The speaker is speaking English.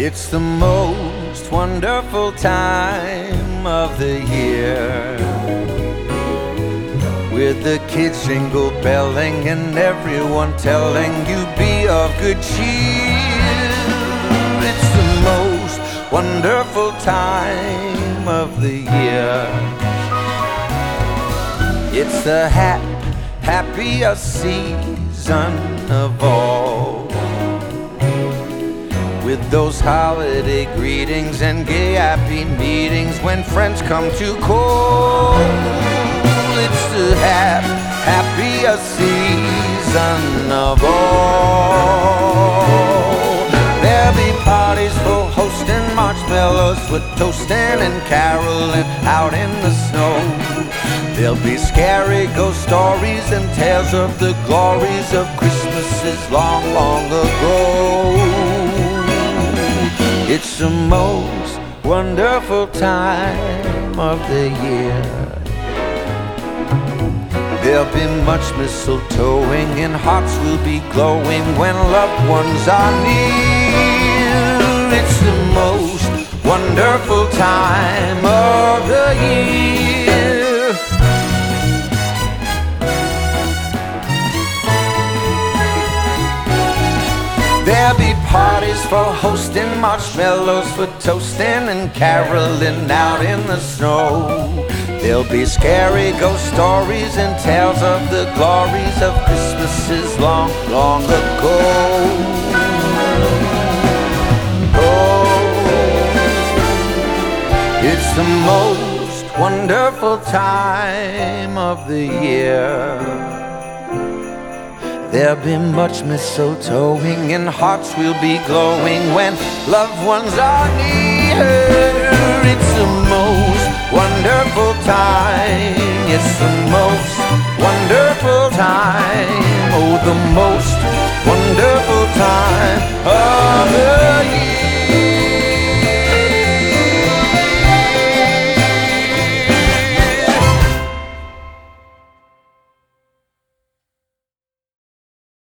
It's the most wonderful time of the year, with the kids jingle belling and everyone telling you be of good cheer. It's the most wonderful time of the year. It's the happiest season of all, with those holiday greetings and gay happy meetings when friends come to call. It's the happiest season of all. There'll be parties for hosting, marshmallows for toasting and caroling out in the snow. There'll be scary ghost stories and tales of the glories of Christmases long, long ago. It's the most wonderful time of the year. There'll be much mistletoeing and hearts will be glowing when loved ones are near. It's the most wonderful time of the year. There'll be parties for hosting, marshmallows for toasting and caroling out in the snow. There'll be scary ghost stories and tales of the glories of Christmases long, long ago. Oh, it's the most wonderful time of the year. There'll be much mistletoeing and hearts will be glowing when loved ones are near. It's the most wonderful time. It's the most wonderful time. Oh, the most